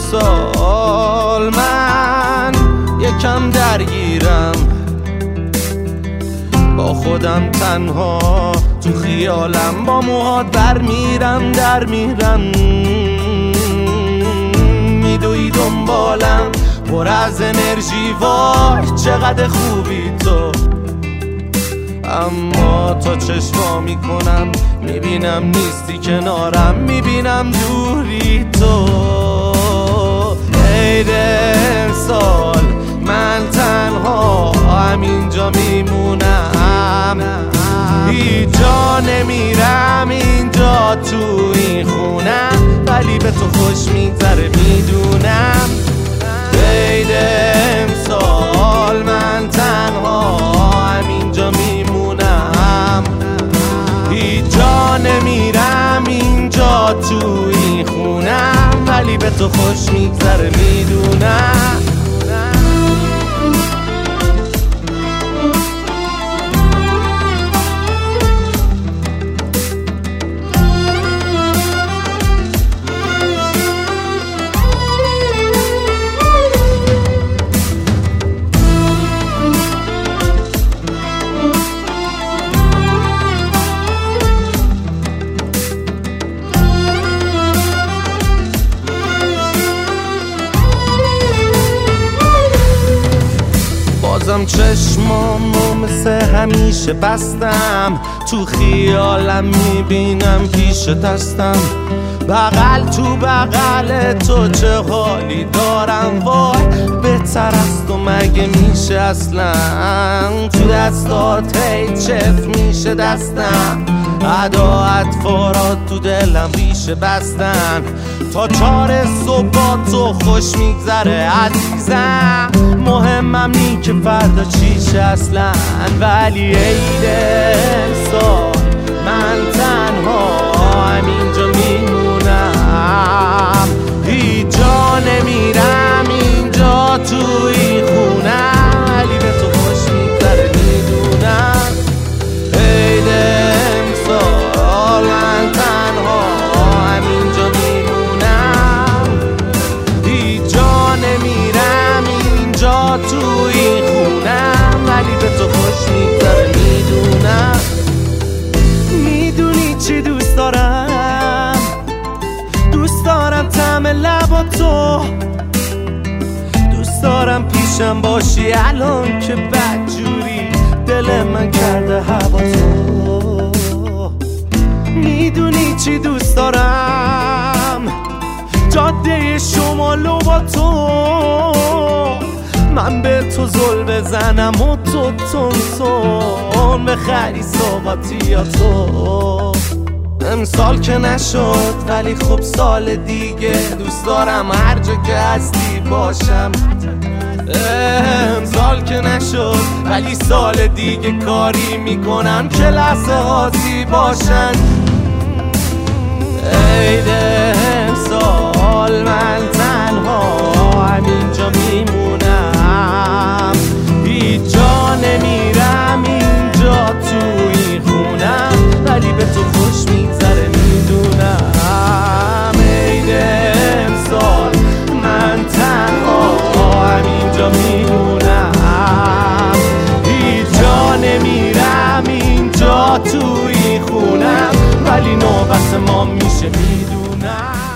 امسال من یکم درگیرم، با خودم تنها تو خیالم، با موهات برمیرم در میرم، میدوی دنبالم پر از انرژی، وای چقدر خوبی تو. اما تا چشما میکنم میبینم نیستی کنارم، میبینم دوری تو. عید امسال من تنها همینجا میمونم، هیچ جا نمیرم اینجا تو این خونم، ولی به تو خوش میگذره میدونم. عید امسال من تنها همینجا میمونم، هیچ جا نمیرم اینجا تو این خونم، ولی به تو خوش میگذره میدونم. بازم چشمامو مثل همیشه بستم، تو خیالم میبینم پیش دستم، بغل تو بغل تو چه حالی دارم، وای بهتر از تو مگه میشه اصلا، تو دستات هی چف میشه دستم، ادا اطفارات تو دلم ریشه بستن، تا 4 صبح با تو خوش میگذره عزیزم، مهمم نی که فردا چیشه اصلا، ولی عید امسال من تنها همینجا میمونم، هیچ جا نمیرم اینجا تو این خونم، ولی به تو خوش میگذره میدونم. عید امسال من تنها همینجا میمونم، هیچ جا نمیرم اینجا تو این خونم، ولی به تو خوش میگذره میدونم. میدونی چی دوست دارم؟ دوست دارم طعم لبا تو، دوست دارم پیشم باشی الان که بدجوری دل من کرده هوا تو. میدونی چی دوست دارم؟ جاده شمالو با تو، من به تو زل بزنم و تو تون بخری سوغاتیاتو. امسال که نشد ولی خب سال دیگه دوست دارم هر جا که هستی باشم. امسال که نشد ولی سال دیگه کاری میکنم که لحظه هاتی باشن. عید امسال من تنها همینجا میمونم، هیچ جا نمیرم اینجا تو این خونم، ولی به تو خوش میگذره میدونم. عید امسال من تنها همینجا میمونم، هیچ جا نمیرم اینجا تو این خونم، ولی نوبت ما میشه میدونم.